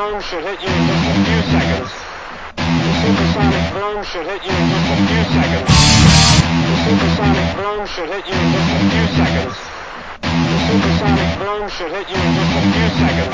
boom should hit you in just a few seconds. The supersonic boom should hit you in just a few seconds. The supersonic boom should hit you in just a few seconds. The supersonic boom should hit you in just a few seconds.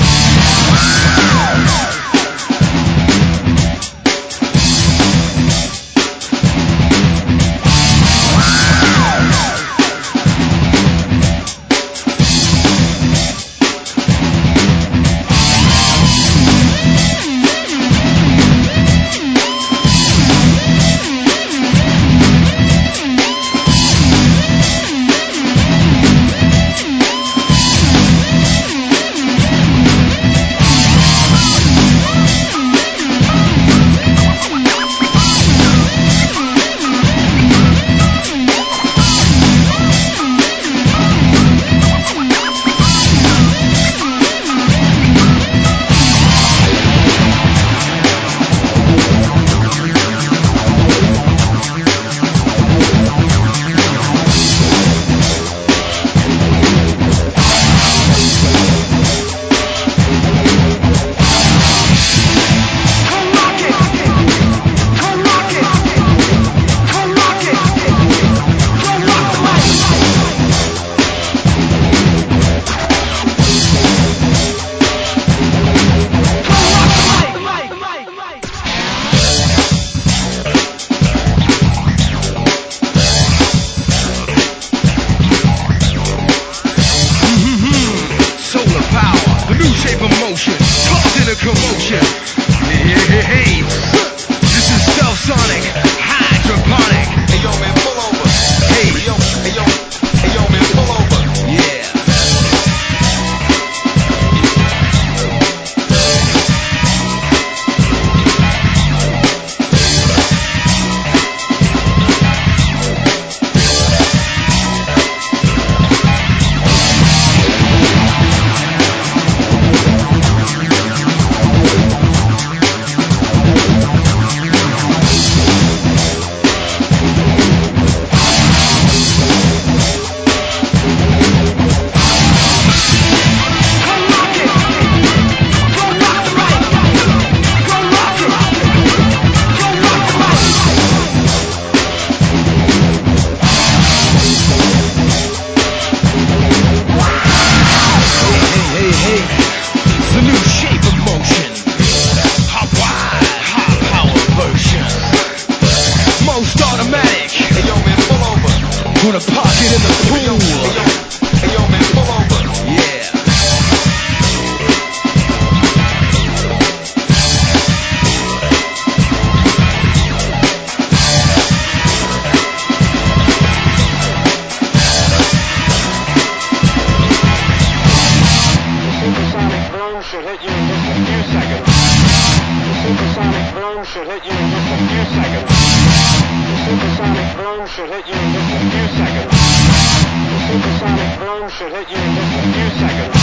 Commotion. Hey, this is Self-Sonic, hydroponic. Hey yo man, pull over. Hey yo man, pull over. Yeah. Put a pocket in the pool. Hey yo man, pull over. Yeah. The supersonic boom should hit you in just a few seconds. The supersonic boom should hit you in just a few seconds. The supersonic boom should hit you in just a few seconds. The supersonic boom should hit you in just a few seconds.